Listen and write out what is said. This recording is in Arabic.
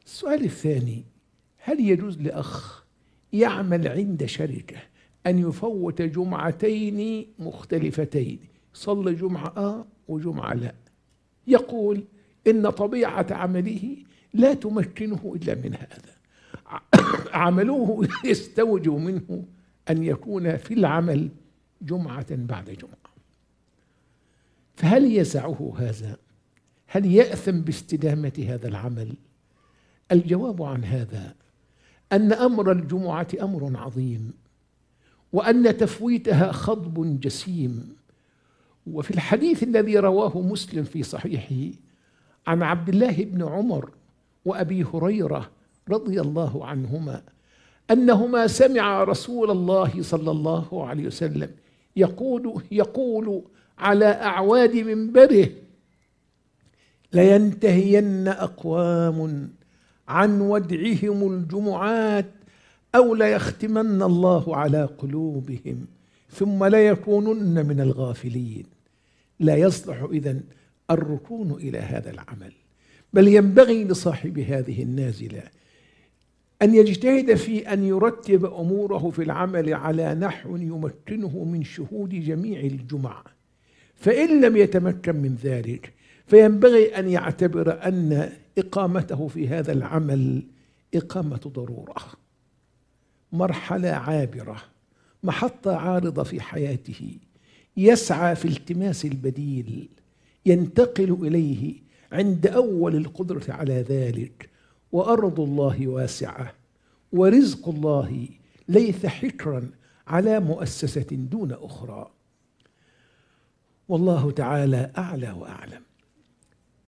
السؤال الثاني: هل يجوز لأخ يعمل عند شركة أن يفوت جمعتين مختلفتين، صلى جمعة وجمعة لا، يقول إن طبيعة عمله لا تمكنه إلا من هذا، عمله يستوجب منه أن يكون في العمل جمعة بعد جمعة، فهل يسعه هذا؟ هل يأثم باستدامة هذا العمل؟ الجواب عن هذا أن أمر الجمعة أمر عظيم، وأن تفويتها خضب جسيم. وفي الحديث الذي رواه مسلم في صحيحه عن عبد الله بن عمر وأبي هريرة رضي الله عنهما أنهما سمع رسول الله صلى الله عليه وسلم يقول على أعواد منبره: لينتهين أقوام عن ودعهم الجمعات أو ليختمن الله على قلوبهم ثم ليكونن من الغافلين. لا يصلح إذن الركون إلى هذا العمل، بل ينبغي لصاحب هذه النازلة أن يجتهد في أن يرتب أموره في العمل على نحو يمكنه من شهود جميع الجمع، فإن لم يتمكن من ذلك فينبغي أن يعتبر أن إقامته في هذا العمل إقامة ضرورة، مرحلة عابرة، محطة عارضة في حياته، يسعى في التماس البديل ينتقل إليه عند أول القدرة على ذلك. وأرض الله واسعة، ورزق الله ليس حكرا على مؤسسة دون أخرى. والله تعالى أعلى وأعلم.